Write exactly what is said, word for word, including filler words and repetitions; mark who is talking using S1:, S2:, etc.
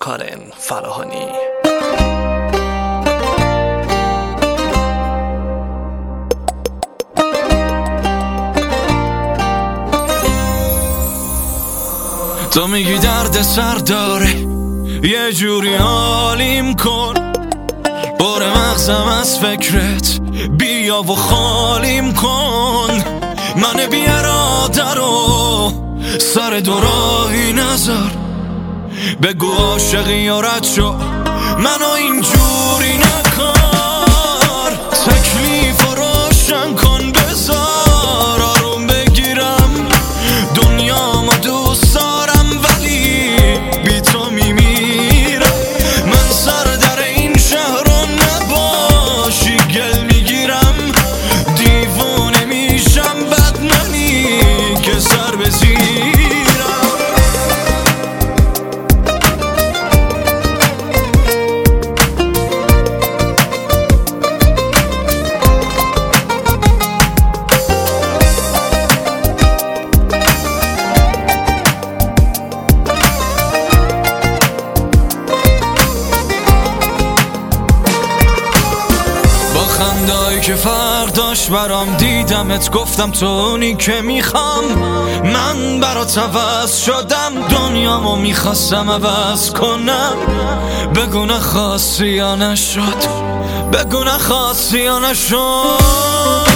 S1: کارن فراهانی.
S2: تو میگی درد سر داره، یه جوری حالیم کن، بار مغزم از فکرت بیا و خالیم کن. من بی اراده رو سر دوراهی نذار، بگو عاشقی و رد شو، منو اینجوری نکار. تکلیف و روشن کن، بذار آروم بگیرم، دنیامو دوست دارم ولی بی تو میمیرم. من سر در این شهر رو نباشی گل میگیرم، دیوونه میشم بد نمی که سر بزیرم. خندایی که فرق داشت برام، دیدمت گفتم تو اونی که میخوام. من برات عوض شدم، دنیامو میخواستم عوض کنم. بگو نخواستی یا نشد، بگو نخواستی یا نشد.